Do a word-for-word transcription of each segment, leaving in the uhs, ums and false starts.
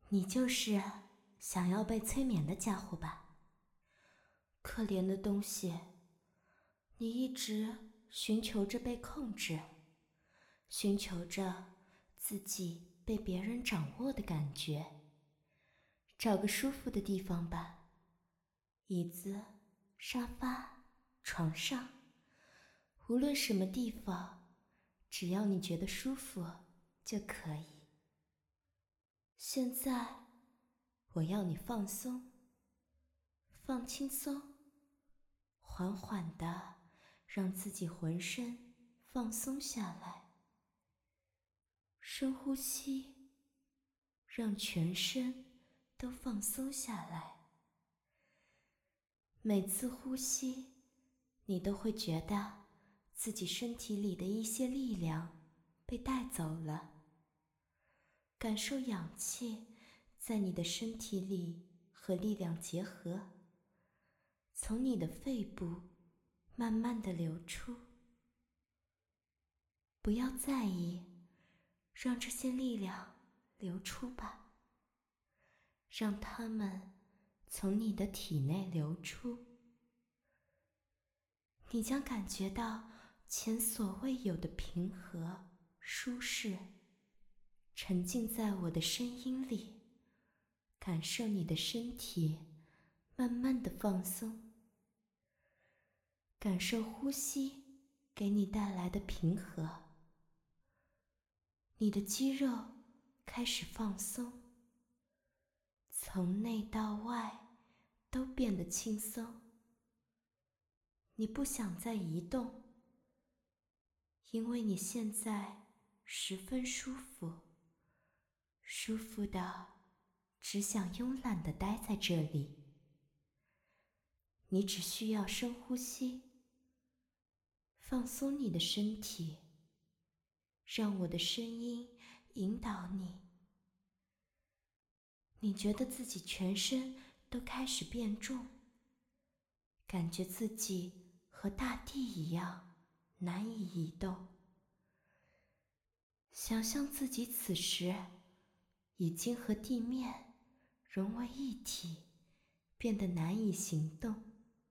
你就是想要被催眠的家伙吧？可怜的东西，你一直寻求着被控制，寻求着自己被别人掌握的感觉。找个舒服的地方吧，椅子、沙发、床上，无论什么地方，只要你觉得舒服就可以。现在，我要你放松，放轻松，缓缓地让自己浑身放松下来。深呼吸，让全身都放松下来。每次呼吸，你都会觉得自己身体里的一些力量被带走了。感受氧气在你的身体里和力量结合，从你的肺部慢慢地流出。不要在意，让这些力量流出吧，让它们从你的体内流出。你将感觉到前所未有的平和、舒适，沉浸在我的声音里，感受你的身体慢慢的放松，感受呼吸给你带来的平和。你的肌肉开始放松，从内到外都变得轻松。你不想再移动，因为你现在十分舒服，舒服的只想慵懒地待在这里。你只需要深呼吸，放松你的身体，让我的声音引导你。你觉得自己全身都开始变重，感觉自己和大地一样难以移动。想象自己此时已经和地面融为一体，变得难以行动。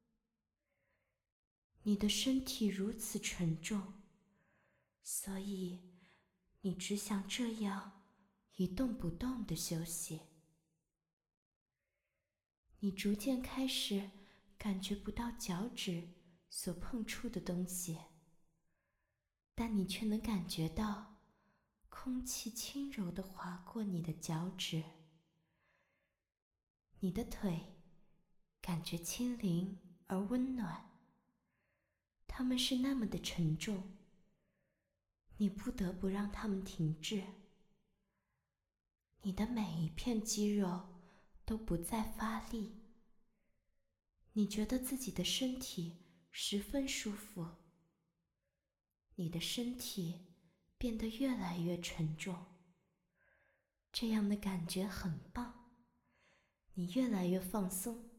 你的身体如此沉重，所以你只想这样一动不动地休息。你逐渐开始感觉不到脚趾所碰触的东西，但你却能感觉到空气轻柔地划过你的脚趾。你的腿感觉轻灵而温暖，它们是那么的沉重，你不得不让它们停滞。你的每一片肌肉都不再发力，你觉得自己的身体十分舒服，你的身体变得越来越沉重，这样的感觉很棒，你越来越放松。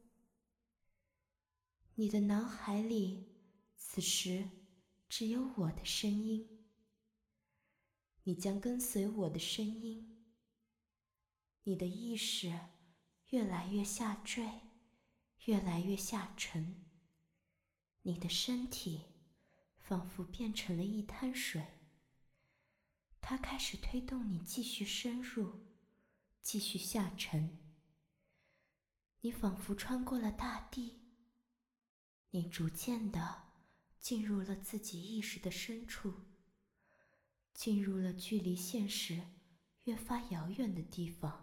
你的脑海里此时只有我的声音，你将跟随我的声音。你的意识越来越下坠，越来越下沉，你的身体仿佛变成了一滩水，它开始推动你继续深入，继续下沉。你仿佛穿过了大地，你逐渐地进入了自己意识的深处，进入了距离现实越发遥远的地方。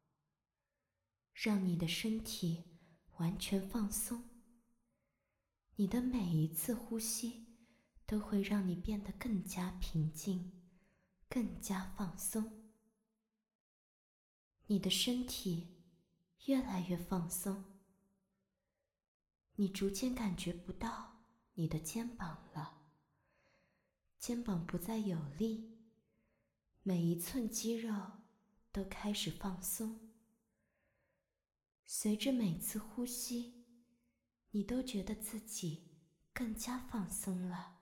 让你的身体完全放松，你的每一次呼吸都会让你变得更加平静，更加放松。你的身体越来越放松，你逐渐感觉不到你的肩膀了，肩膀不再有力，每一寸肌肉都开始放松。随着每次呼吸，你都觉得自己更加放松了。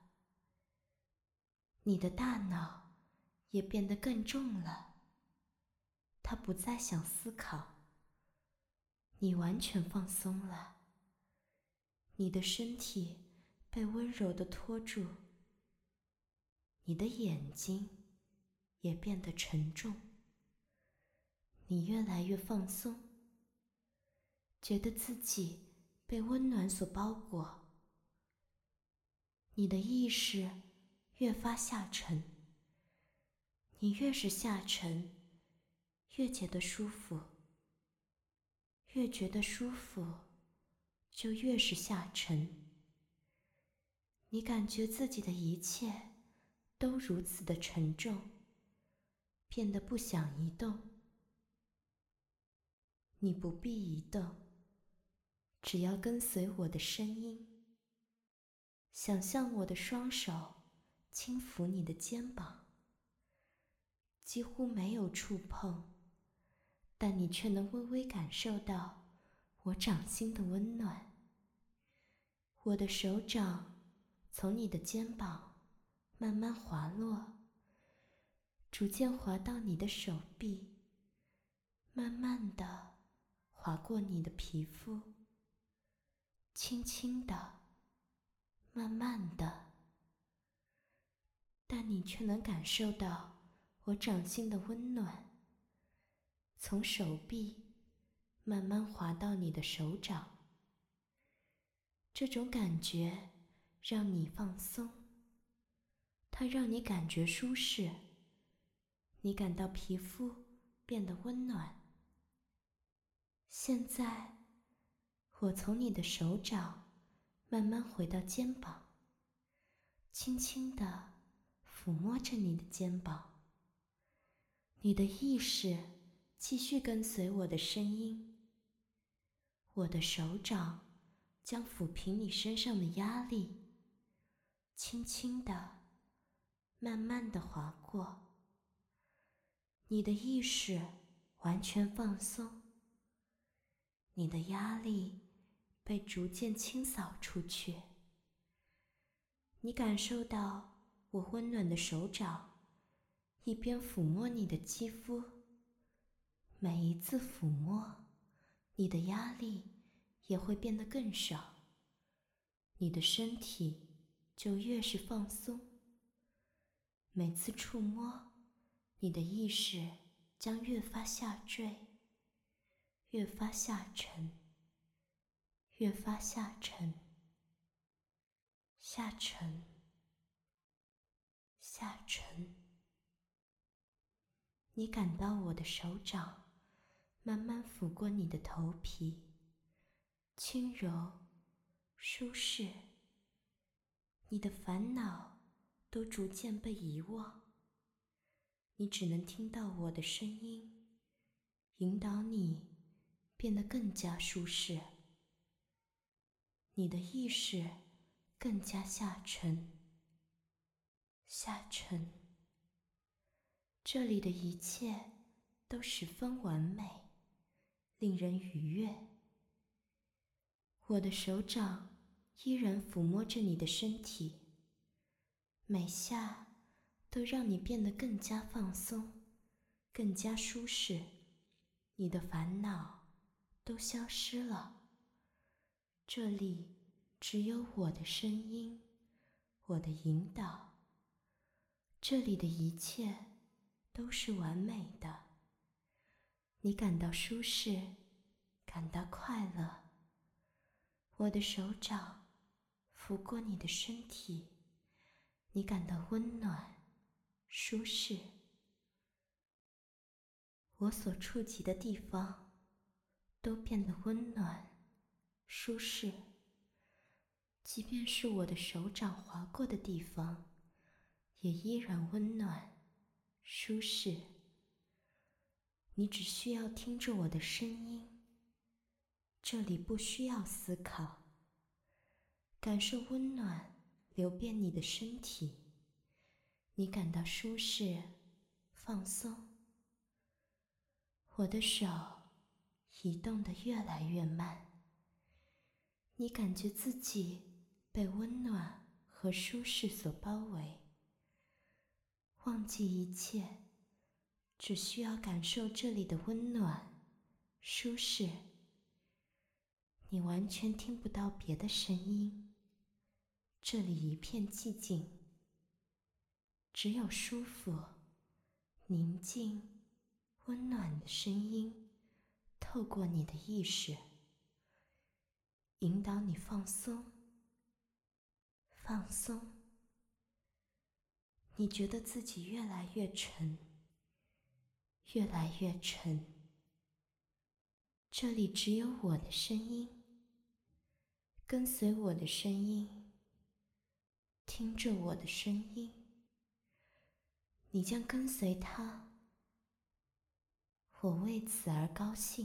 你的大脑也变得更重了， 他不再想思考，你完全放松了，你的身体被温柔地托住，你的眼睛也变得沉重，你越来越放松，觉得自己被温暖所包裹，你的意识越发下沉，你越是下沉，越觉得舒服，越觉得舒服，就越是下沉。你感觉自己的一切都如此的沉重，变得不想移动。你不必移动，只要跟随我的声音，想象我的双手轻抚你的肩膀，几乎没有触碰，但你却能微微感受到我掌心的温暖。我的手掌从你的肩膀慢慢滑落，逐渐滑到你的手臂，慢慢地滑过你的皮肤，轻轻地，慢慢地，但你却能感受到我掌心的温暖，从手臂慢慢滑到你的手掌。这种感觉让你放松，它让你感觉舒适，你感到皮肤变得温暖。现在，我从你的手掌慢慢回到肩膀，轻轻地抚摸着你的肩膀。你的意识继续跟随我的声音，我的手掌将抚平你身上的压力，轻轻地、慢慢地滑过。你的意识完全放松，你的压力被逐渐清扫出去。你感受到我温暖的手掌一边抚摸你的肌肤，每一次抚摸，你的压力也会变得更少，你的身体就越是放松。每次触摸，你的意识将越发下坠，越发下沉，越发下沉，下沉，下沉。你感到我的手掌慢慢抚过你的头皮，轻柔，舒适。你的烦恼都逐渐被遗忘，你只能听到我的声音，引导你变得更加舒适。你的意识更加下沉，下沉。这里的一切都十分完美，令人愉悦。我的手掌依然抚摸着你的身体，每下都让你变得更加放松，更加舒适，你的烦恼都消失了。这里只有我的声音，我的引导，这里的一切都是完美的。你感到舒适，感到快乐。我的手掌拂过你的身体，你感到温暖、舒适。我所触及的地方都变得温暖、舒适，即便是我的手掌划过的地方，也依然温暖、舒适。你只需要听着我的声音，这里不需要思考，感受温暖流遍你的身体，你感到舒适、放松。我的手移动得越来越慢，你感觉自己被温暖和舒适所包围，忘记一切， 只需要感受这里的温暖、舒适。你完全听不到别的声音，这里一片寂静，只有舒服、宁静、温暖的声音透过你的意识，引导你放松，放松。你觉得自己越来越沉，越来越沉。这里只有我的声音，跟随我的声音，听着我的声音，你将跟随它。我为此而高兴。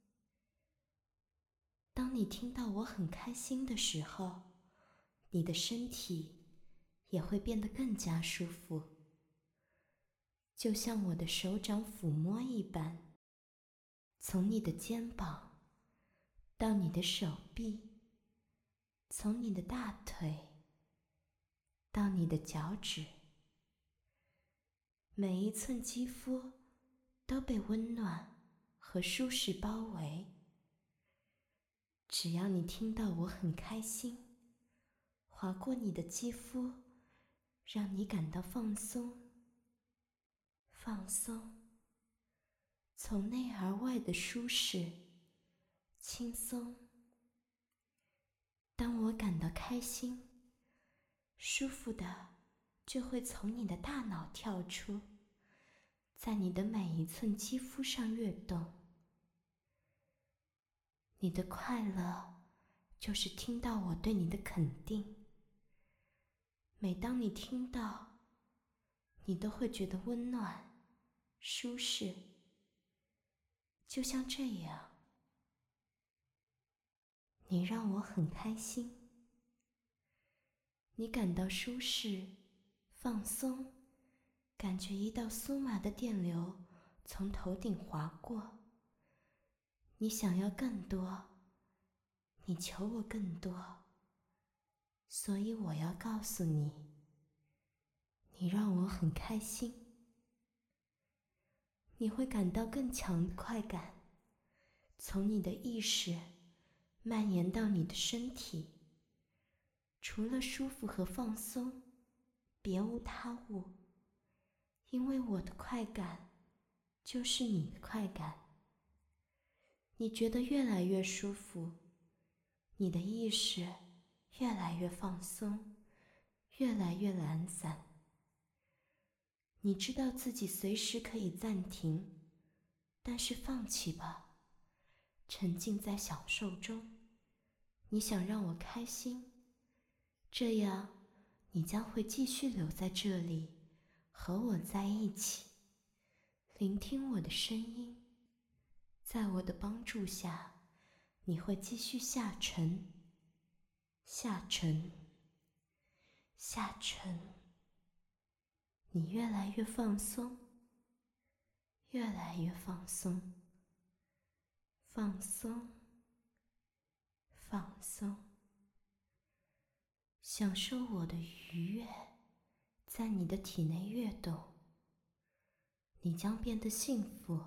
当你听到我很开心的时候，你的身体也会变得更加舒服，就像我的手掌抚摸一般，从你的肩膀到你的手臂，从你的大腿到你的脚趾，每一寸肌肤都被温暖和舒适包围。只要你听到我很开心，划过你的肌肤，让你感到放松，放松，从内而外的舒适、轻松。当我感到开心，舒服的就会从你的大脑跳出，在你的每一寸肌肤上跃动。你的快乐就是听到我对你的肯定。每当你听到，你都会觉得温暖、舒适，就像这样。你让我很开心，你感到舒适、放松，感觉一道酥麻的电流从头顶划过。你想要更多，你求我更多，所以我要告诉你，你让我很开心。你会感到更强的快感，从你的意识蔓延到你的身体。除了舒服和放松，别无他物，因为我的快感就是你的快感。你觉得越来越舒服，你的意识越来越放松，越来越懒散。你知道自己随时可以暂停，但是放弃吧，沉浸在享受中。你想让我开心，这样你将会继续留在这里，和我在一起，聆听我的声音。在我的帮助下，你会继续下沉，下沉，下沉。你越来越放松，越来越放松，放松，放松。享受我的愉悦在你的体内跃动，你将变得幸福。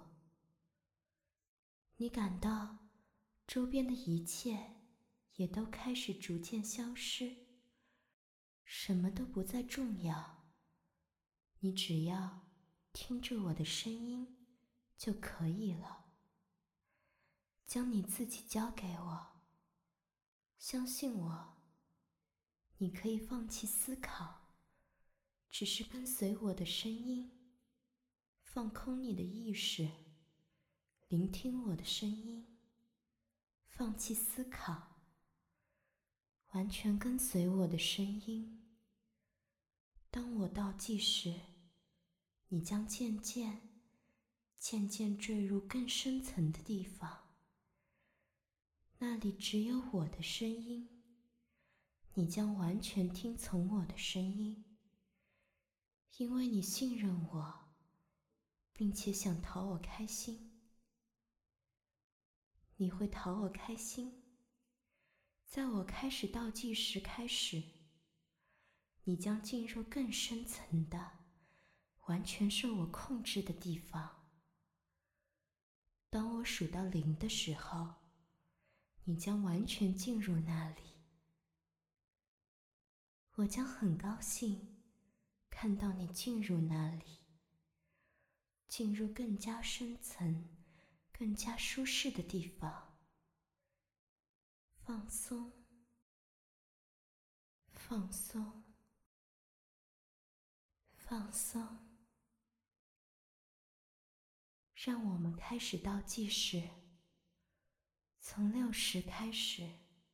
你感到周边的一切也都开始逐渐消失，什么都不再重要，你只要听着我的声音就可以了。将你自己交给我，相信我，你可以放弃思考，只是跟随我的声音，放空你的意识，聆听我的声音，放弃思考，完全跟随我的声音。当我倒计时，你将渐渐、渐渐坠入更深层的地方，那里只有我的声音。你将完全听从我的声音，因为你信任我，并且想讨我开心。你会讨我开心，在我开始倒计时开始，你将进入更深层的、 完全受我控制的地方。当我数到零的时候，你将完全进入那里。我将很高兴看到你进入那里，进入更加深层、更加舒适的地方。放松，放松，放松。让我们开始倒计时，从六十开始。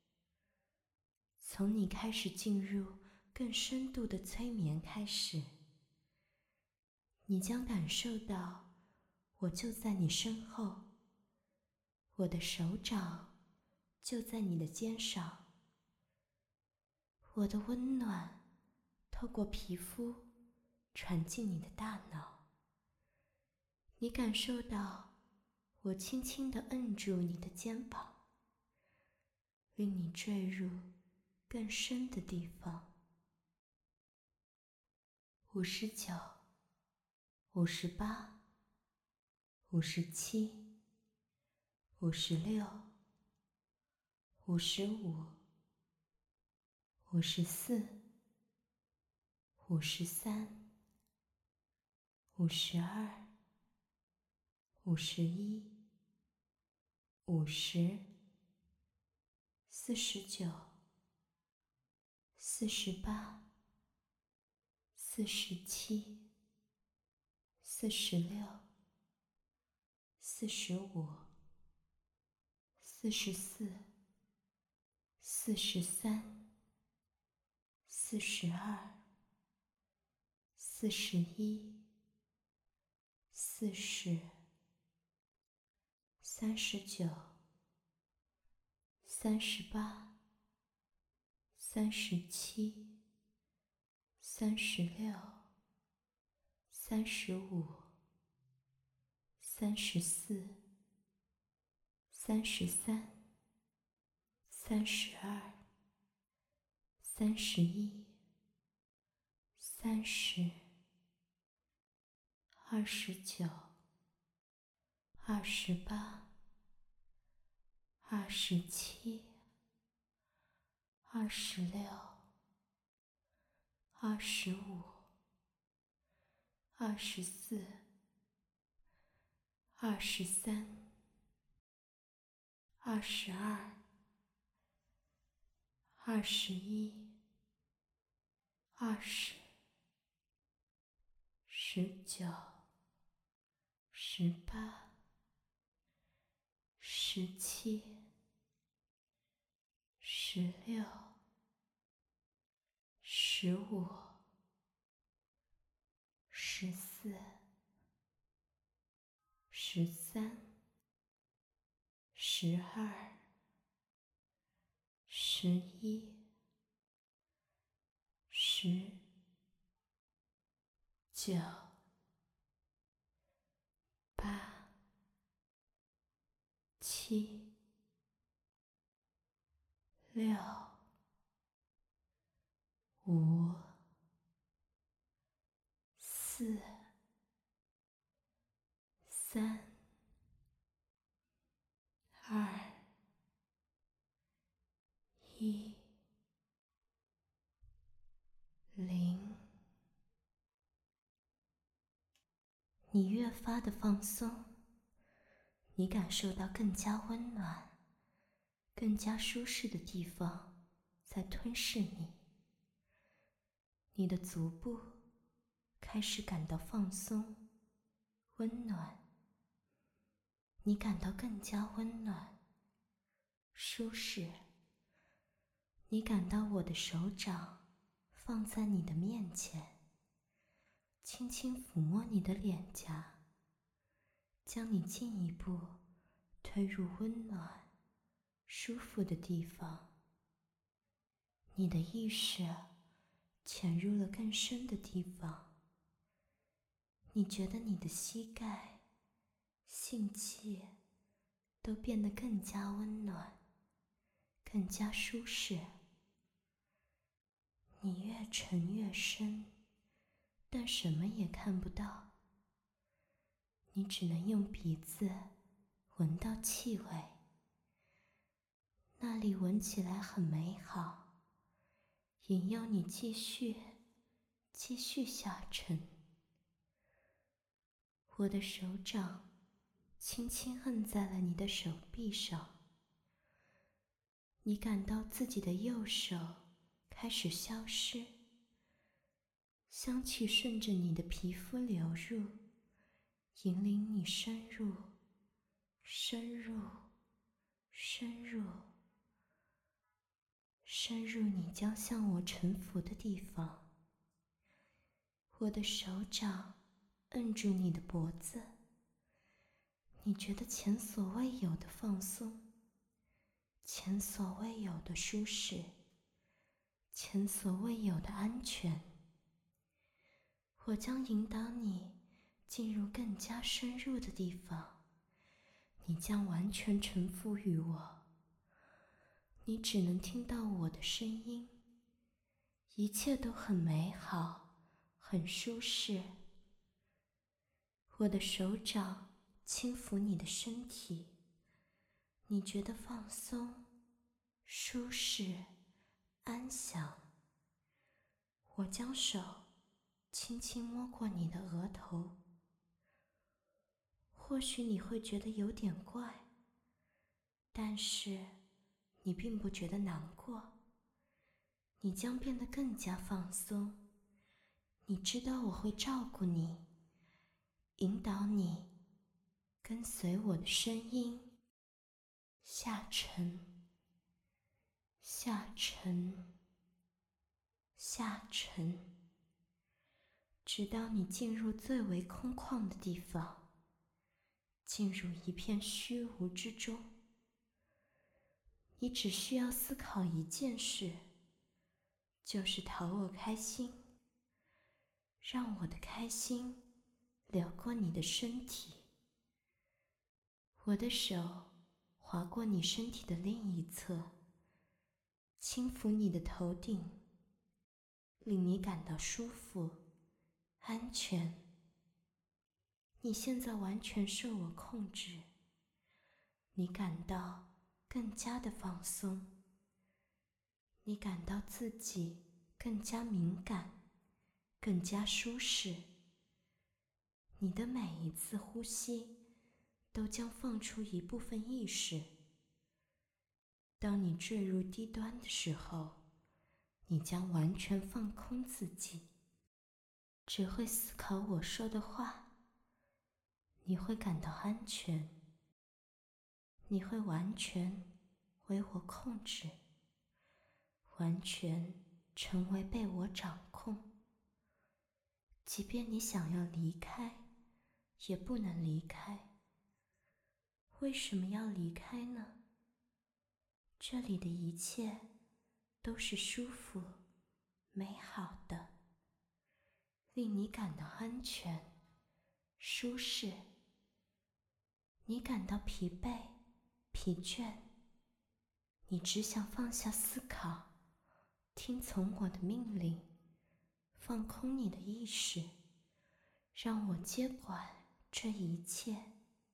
从你开始进入更深度的催眠开始，你将感受到我就在你身后，我的手掌就在你的肩上，我的温暖透过皮肤传进你的大脑。你感受到我轻轻地摁住你的肩膀，令你坠入更深的地方。五十九，五十八，五十七，五十六，五十五，五十四，五十三，五十二，五十一，五十，四十九，四十八，四十七，四十六，四十五，四十四，四十三，四十二，四十一，四十，三十九，三十八，三十七，三十六，三十五，三十四，三十三，三十二，三十一，三十，二十九，二十八，二十七，二十六，二十五，二十四，二十三，二十二，二十一，二十，十九，十八，十七，十六，十五，十四，十三，十二，十一，十，九，八，七，六，五，四，三，二，一，零。你越发的放松，你感受到更加温暖、更加舒适的地方在吞噬你。你的足部开始感到放松、温暖，你感到更加温暖、舒适。你感到我的手掌放在你的面前，轻轻抚摸你的脸颊，将你进一步推入温暖、舒服的地方。你的意识潜入了更深的地方，你觉得你的膝盖、性器都变得更加温暖，更加舒适。你越沉越深， 但什么也看不到。你只能用鼻子闻到气味，那里闻起来很美好，引诱你继续继续下沉。我的手掌轻轻按在了你的手臂上，你感到自己的右手开始消失，香气顺着你的皮肤流入，引领你深入深入深入深入你将向我臣服的地方。我的手掌摁住你的脖子，你觉得前所未有的放松，前所未有的舒适，前所未有的安全。我将引导你进入更加深入的地方，你将完全臣服于我。你只能听到我的声音，一切都很美好，很舒适。我的手掌轻抚你的身体，你觉得放松、舒适、安详。我将手轻轻摸过你的额头，或许你会觉得有点怪，但是你并不觉得难过，你将变得更加放松。你知道我会照顾你，引导你，跟随我的声音，下沉，下沉，下沉，直到你进入最为空旷的地方，进入一片虚无之中。你只需要思考一件事，就是讨我开心，让我的开心流过你的身体。我的手划过你身体的另一侧，轻抚你的头顶，令你感到舒服、安全。你现在完全受我控制，你感到更加的放松，你感到自己更加敏感，更加舒适。你的每一次呼吸都将放出一部分意识。当你坠入低端的时候，你将完全放空自己，只会思考我说的话。你会感到安全，你会完全为我控制，完全成为被我掌控。即便你想要离开，也不能离开。为什么要离开呢？这里的一切都是舒服、美好的，令你感到安全、舒适。你感到疲惫、疲倦，你只想放下思考，听从我的命令，放空你的意识，让我接管这一切。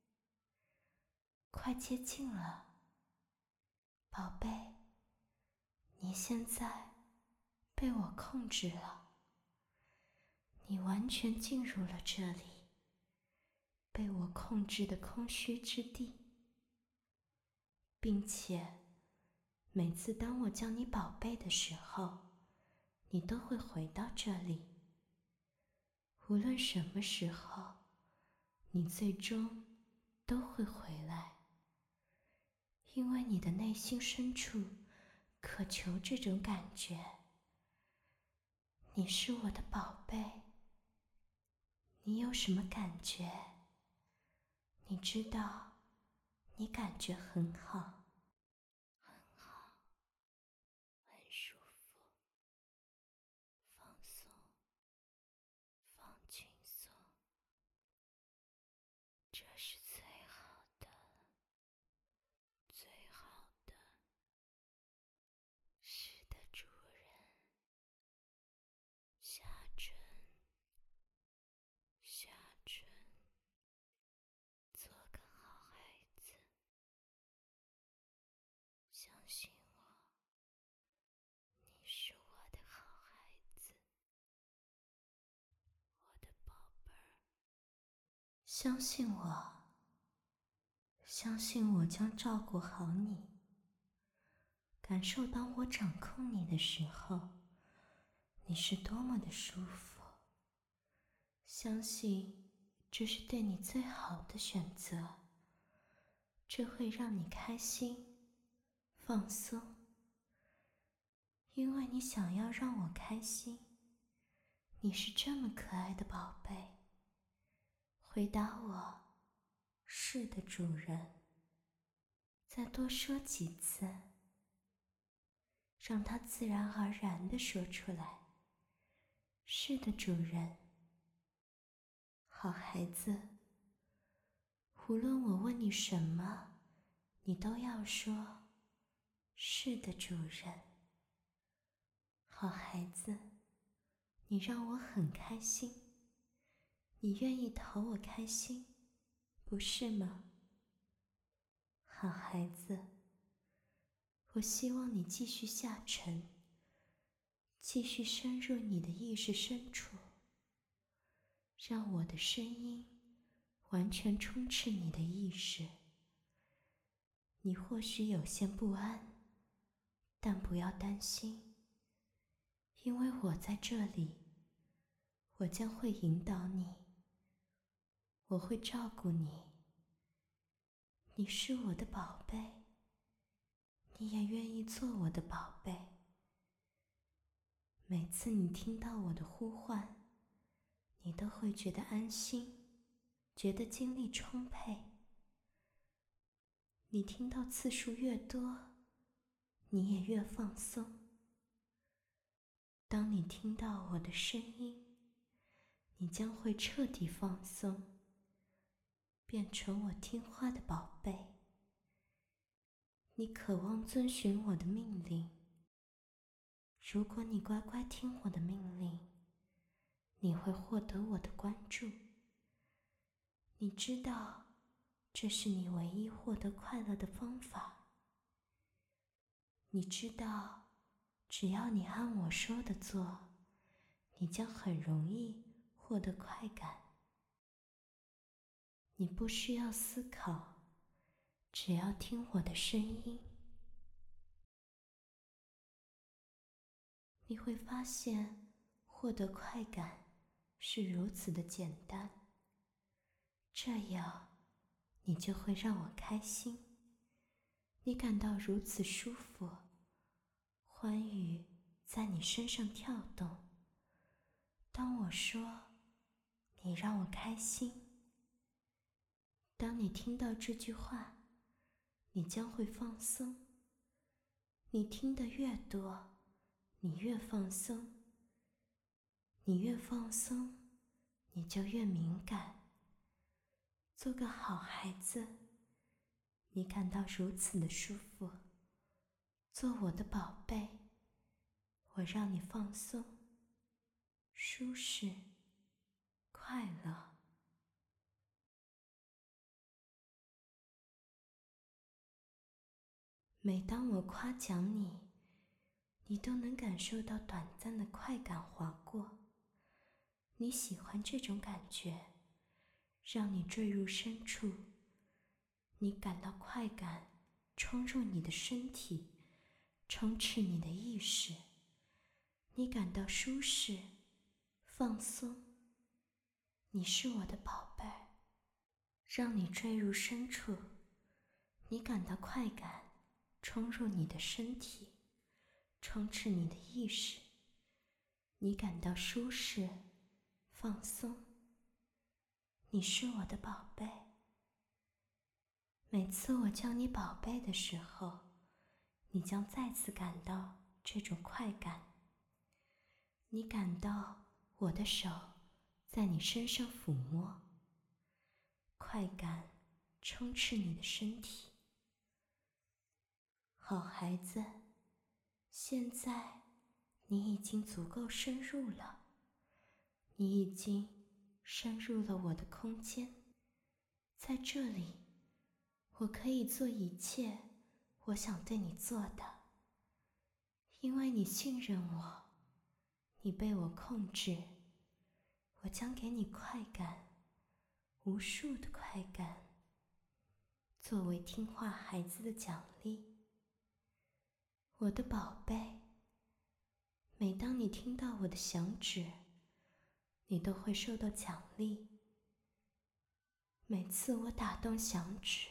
快接近了，宝贝，你现在被我控制了，你完全进入了这里，被我控制的空虚之地，并且每次当我叫你宝贝的时候，你都会回到这里。无论什么时候，你最终都会回来，因为你的内心深处渴求这种感觉。你是我的宝贝，你有什么感觉？你知道，你感觉很好，很好，很舒服，放松，放轻松，这是最好的，最好的。是的，主人。下沉， 信我，你是我的好孩子，我的宝贝儿。相信我，相信我将照顾好你。感受当我掌控你的时候，你是多么的舒服。相信这是对你最好的选择，这会让你开心、放松。因为你想要让我开心，你是这么可爱的宝贝。回答我，是的，主人。再多说几次，让它自然而然地说出来。是的，主人。好孩子，无论我问你什么，你都要说，是的，主人。好孩子，你让我很开心，你愿意讨我开心，不是吗？好孩子，我希望你继续下沉，继续深入你的意识深处，让我的声音完全充斥你的意识。你或许有些不安，但不要担心，因为我在这里，我将会引导你，我会照顾你。你是我的宝贝，你也愿意做我的宝贝。每次你听到我的呼唤，你都会觉得安心，觉得精力充沛。你听到次数越多，你也越放松。当你听到我的声音，你将会彻底放松，变成我听话的宝贝。你渴望遵循我的命令。如果你乖乖听我的命令，你会获得我的关注。你知道，这是你唯一获得快乐的方法。你知道，只要你按我说的做，你将很容易获得快感。你不需要思考，只要听我的声音。你会发现，获得快感是如此的简单。这样，你就会让我开心。你感到如此舒服，欢愉在你身上跳动。当我说，你让我开心。当你听到这句话，你将会放松。你听得越多，你越放松。你越放松，你就越敏感。做个好孩子，你感到如此的舒服。做我的宝贝，我让你放松、舒适、快乐。每当我夸奖你，你都能感受到短暂的快感划过。你喜欢这种感觉，让你坠入深处。你感到快感冲入你的身体，充斥你的意识。你感到舒适、放松。你是我的宝贝，让你坠入深处。你感到快感冲入你的身体，充斥你的意识。你感到舒适、放松。你是我的宝贝。每次我叫你宝贝的时候，你将再次感到这种快感。你感到我的手在你身上抚摸，快感充斥你的身体。好孩子，现在你已经足够深入了，你已经深入了我的空间。在这里，我可以做一切我想对你做的。因为你信任我，你被我控制，我将给你快感，无数的快感，作为听话孩子的奖励。我的宝贝，每当你听到我的响指，你都会受到奖励。每次我打动响指，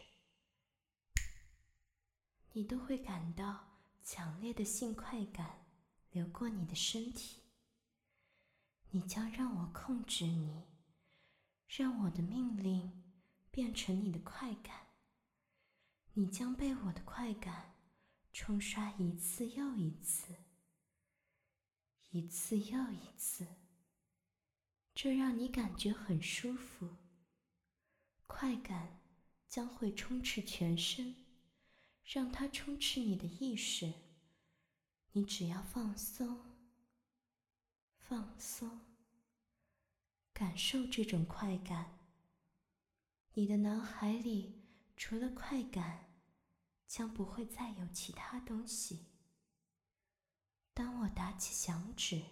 你都会感到强烈的性快感流过你的身体。你将让我控制你，让我的命令变成你的快感。你将被我的快感冲刷一次又一次，一次又一次，这让你感觉很舒服。快感将会充斥全身，让它充斥你的意识。你只要放松，放松，感受这种快感。你的脑海里除了快感，将不会再有其他东西。当我打起响指，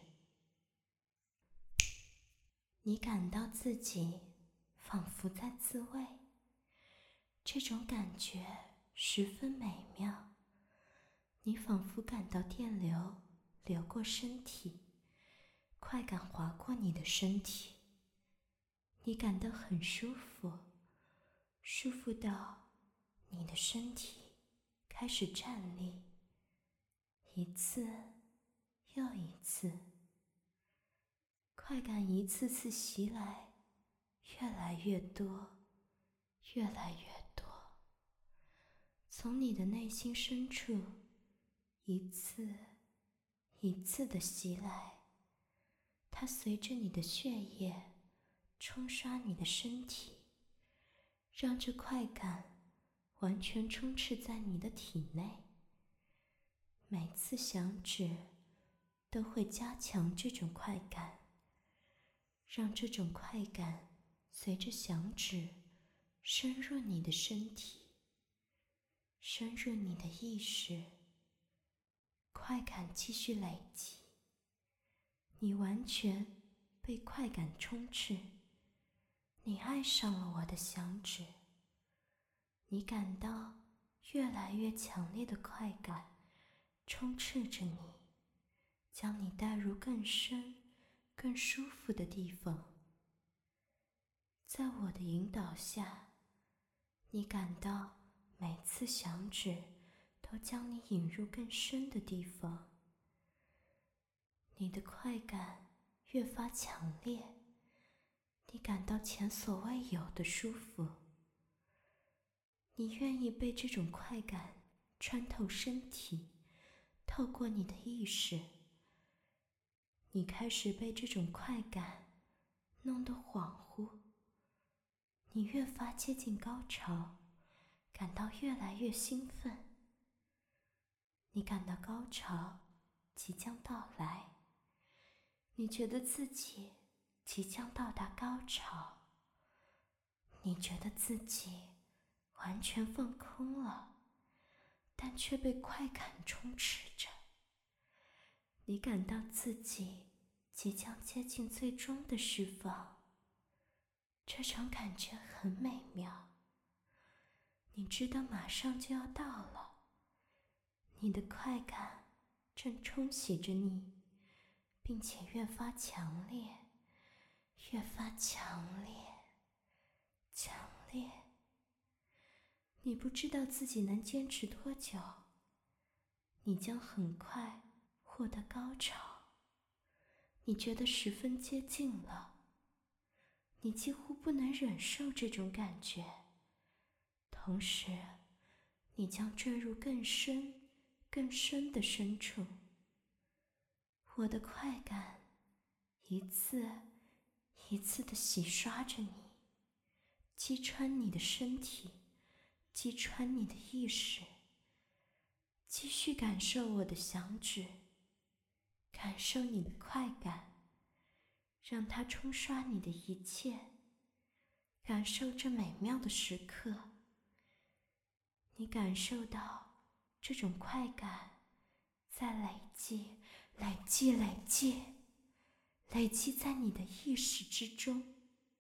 你感到自己仿佛在自慰，这种感觉十分美妙。你仿佛感到电流流过身体，快感划过你的身体，你感到很舒服，舒服到你的身体开始站立，一次又一次，快感一次次袭来，越来越多，越来越多，从你的内心深处一次一次地袭来，它随着你的血液冲刷你的身体，让这快感完全充斥在你的体内。每次响指都会加强这种快感，让这种快感随着响指深入你的身体，深入你的意识。快感继续累积，你完全被快感充斥。你爱上了我的响指，你感到越来越强烈的快感充斥着你，将你带入更深更舒服的地方。在我的引导下，你感到每次响指都将你引入更深的地方。你的快感越发强烈，你感到前所未有的舒服。你愿意被这种快感穿透身体，透过你的意识。你开始被这种快感弄得恍惚，你越发接近高潮，感到越来越兴奋。你感到高潮即将到来，你觉得自己即将到达高潮，你觉得自己完全放空了，但却被快感充斥着。你感到自己即将接近最终的释放，这种感觉很美妙。你知道马上就要到了，你的快感正冲洗着你，并且越发强烈，越发强烈，强烈。你不知道自己能坚持多久，你将很快获得高潮，你觉得十分接近了，你几乎不能忍受这种感觉，同时你将坠入更深更深的深处。我的快感一次一次地洗刷着你，击穿你的身体，击穿你的意识。继续感受我的响指，感受你的快感，让它冲刷你的一切，感受这美妙的时刻。你感受到这种快感在累积、累积、累积、累积在你的意识之中。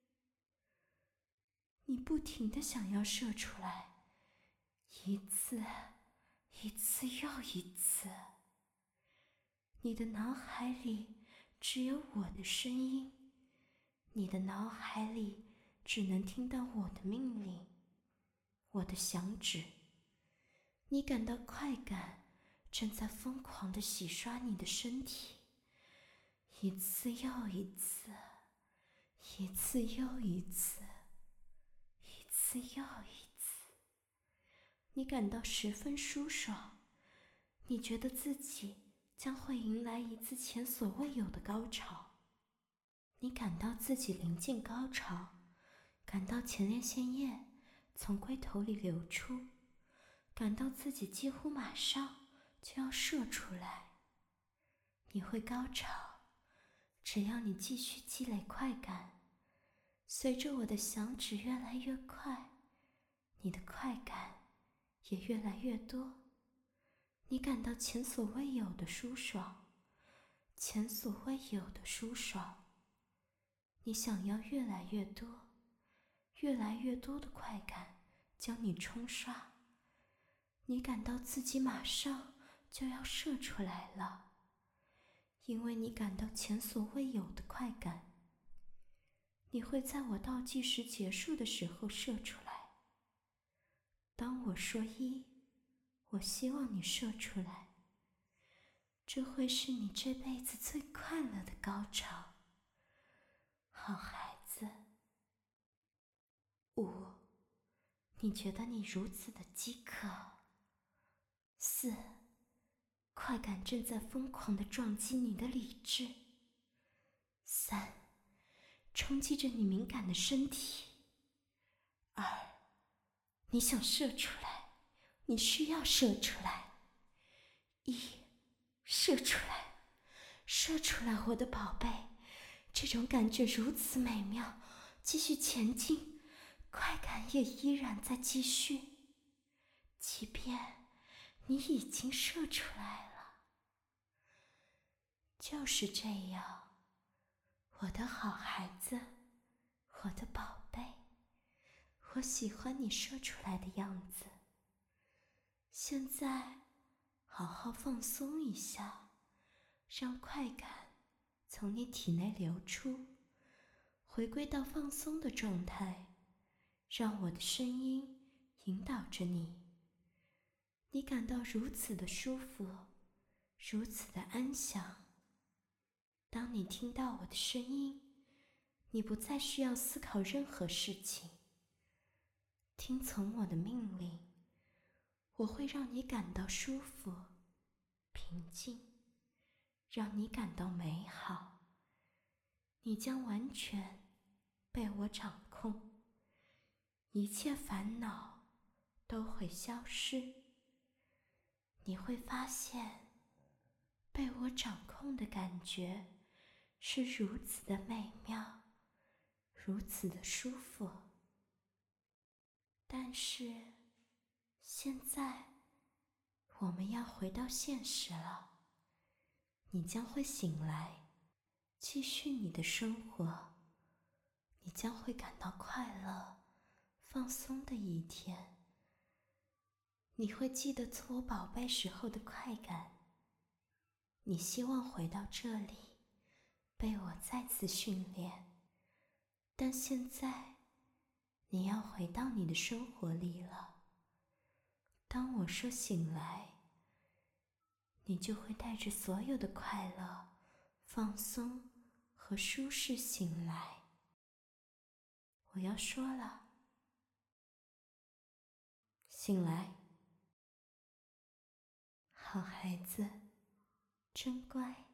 你不停地想要射出来，一次一次又一次。你的脑海里只有我的声音，你的脑海里只能听到我的命令，我的响指。你感到快感正在疯狂地洗刷你的身体，一次又一次，一次又一次，一次又一次。你感到十分舒爽，你觉得自己将会迎来一次前所未有的高潮。你感到自己临近高潮，感到前列腺液从龟头里流出，感到自己几乎马上就要射出来。你会高潮，只要你继续积累快感。随着我的响指越来越快，你的快感也越来越多。你感到前所未有的舒爽，前所未有的舒爽。你想要越来越多，越来越多的快感将你冲刷。你感到自己马上就要射出来了，因为你感到前所未有的快感。你会在我倒计时结束的时候射出来。当我说一，我希望你射出来。这会是你这辈子最快乐的高潮，好孩子。五，你觉得你如此的饥渴。四，快感正在疯狂地撞击你的理智。三，冲击着你敏感的身体。二，你想射出来，你需要射出来。一，射出来，射出来，我的宝贝，这种感觉如此美妙，继续前进，快感也依然在继续，即便你已经射出来了。就是这样，我的好孩子，我的宝贝，我喜欢你射出来的样子。现在好好放松一下，让快感从你体内流出，回归到放松的状态，让我的声音引导着你。你感到如此的舒服，如此的安详。当你听到我的声音，你不再需要思考任何事情，听从我的命令，我会让你感到舒服、平静，让你感到美好。你将完全被我掌控，一切烦恼都会消失。你会发现，被我掌控的感觉是如此的美妙，如此的舒服。但是，现在我们要回到现实了。你将会醒来，继续你的生活。你将会感到快乐、放松的一天。你会记得做我宝贝时候的快感。你希望回到这里，被我再次训练。但现在，你要回到你的生活里了。当我说醒来，你就会带着所有的快乐、放松和舒适醒来。我要说了，醒来，好孩子，真乖。